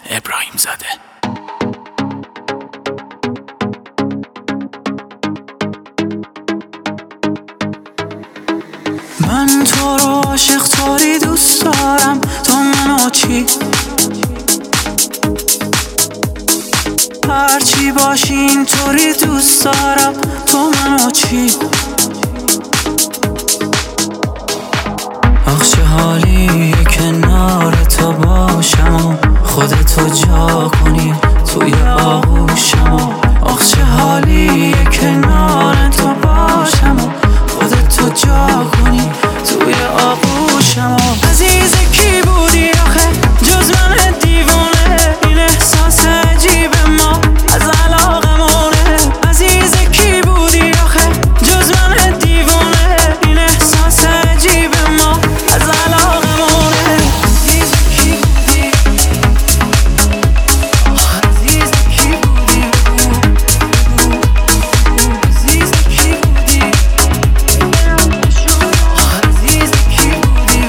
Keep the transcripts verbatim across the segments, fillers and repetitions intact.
ابراهیم زاده. من تو رو عاشق طوری دوست دارم، تو منو چی؟ هرچی باشی اینطوری دوست دارم، تو منو چی؟ آخ چه حالی کنار تو باشم و خودتو جا کنی توی آغوشم و آخ چه حالی کنار تو باشم و خودتو جا کنی توی آغوشم و عزیز کی بودی آخه جز من دیوونه، این احساس عجیب ما از علاقمونه. عزیز کی بودی آخه جز من دیوونه، این احساس عجیب ما از علاقمونه. عزیز کی بودی، عزیز کی بودی، عزیز کی بودی، عزیز کی بودی.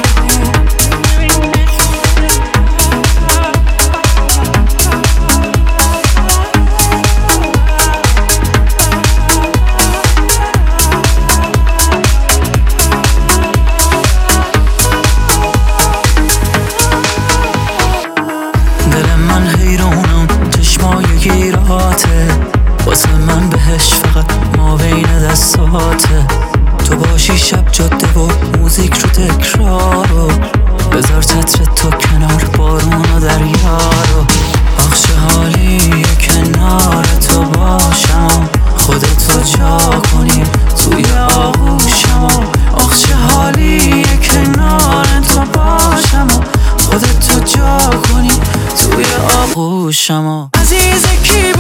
دل من حیرونم، چشمای گیراته واسه من بهش فقط ما بین دستاته. تو باشی شب جاده و موزیک رو تکرارو، بذار چتر تو کنار بارون و دریا رو. آخ چه حالی کنار تو باشم و خودتو جا کنی توی آغوشم و آخ چه حالی کنار تو باشم و خودتو جا کنی توی آغوشم و عزیز کی